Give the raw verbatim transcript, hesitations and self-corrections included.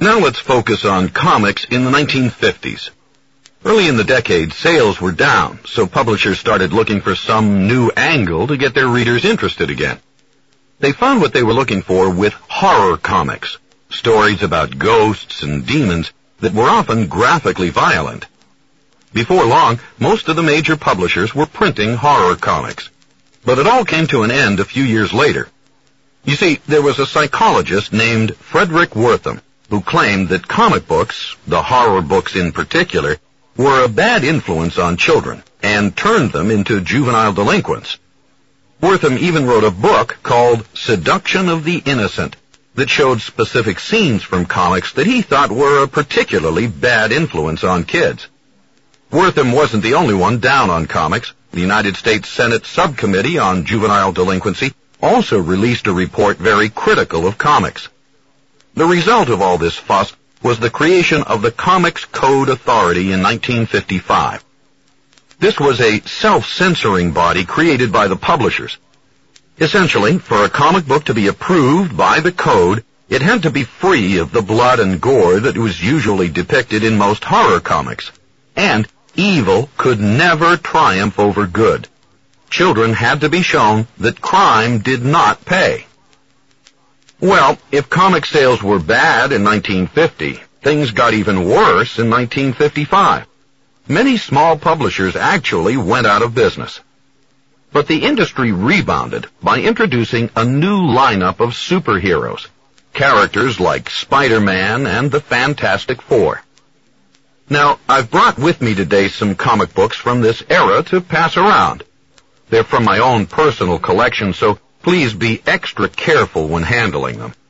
Now let's focus on comics in the nineteen fifties. Early in the decade, sales were down, so publishers started looking for some new angle to get their readers interested again. They found what they were looking for with horror comics, stories about ghosts and demons that were often graphically violent. Before long, most of the major publishers were printing horror comics. But it all came to an end a few years later. You see, there was a psychologist named Frederick Wertham who claimed that comic books, the horror books in particular, were a bad influence on children and turned them into juvenile delinquents. Wertham even wrote a book called Seduction of the Innocent that showed specific scenes from comics that he thought were a particularly bad influence on kids. Wertham wasn't the only one down on comics. The United States Senate Subcommittee on Juvenile Delinquency also released a report very critical of comics. The result of all this fuss was the creation of the Comics Code Authority in nineteen fifty-five. This was a self-censoring body created by the publishers. Essentially, for a comic book to be approved by the code, it had to be free of the blood and gore that was usually depicted in most horror comics. And evil could never triumph over good. Children had to be shown that crime did not pay. Well, if comic sales were bad in nineteen fifty, things got even worse in nineteen fifty-five. Many small publishers actually went out of business. But the industry rebounded by introducing a new lineup of superheroes, characters like Spider-Man and the Fantastic Four. Now, I've brought with me today some comic books from this era to pass around. They're from my own personal collection, so please be extra careful when handling them.